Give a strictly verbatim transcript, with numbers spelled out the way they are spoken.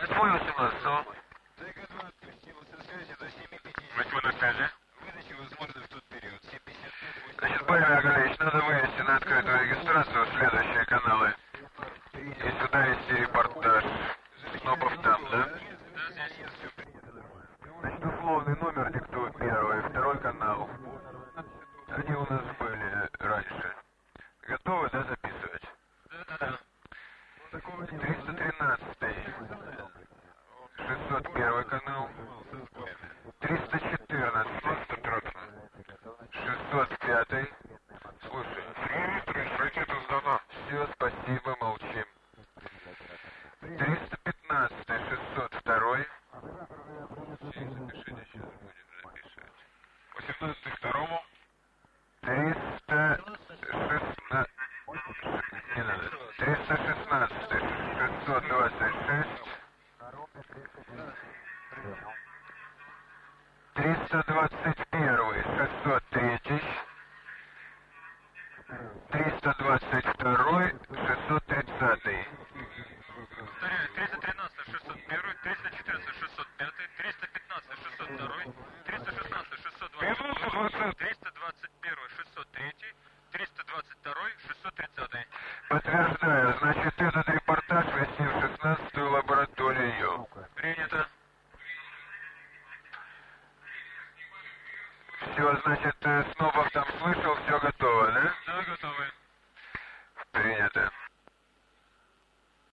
Восьмой восемнадцать, ну. ТК-два отпустился со связи до семи пятидесяти. Восьмой на связи. Выдача возможна в тот период. семь пятьдесят пять. Значит, Павел Яковлевич, надо вывести на открытую регистрацию следующие каналы. И сюда вести репортаж. Снопов там, да? Значит, условный номер диктует первый, второй канал. Они у нас были раньше. Готовы, да, записывать? Да-да-да. триста тринадцатый. шестьсот первый канал. триста четырнадцатый. шестьсот пятый. Слушай. Ракета сдана. Все, спасибо, молчим. триста пятнадцатый. шестьсот второй. Запишите, сейчас будем записывать. восемнадцатый второму. триста шестнадцать. Не надо. триста шестнадцатый. шестьсот двадцать шесть. триста двадцать первый. шестьсот третий. триста двадцать второй. шестьсот тридцатый. Повторяю, триста тринадцать, шестьсот один, триста четырнадцать, шестьсот пять, триста пятнадцать, шестьсот два, триста шестнадцать, шестьсот двадцать, триста двадцать один, шестьсот три, триста двадцать два, шестьсот тридцать. Подтверждаю, значит, этот репортаж вести в шестнадцатую лабораторию. Принято. Все, значит,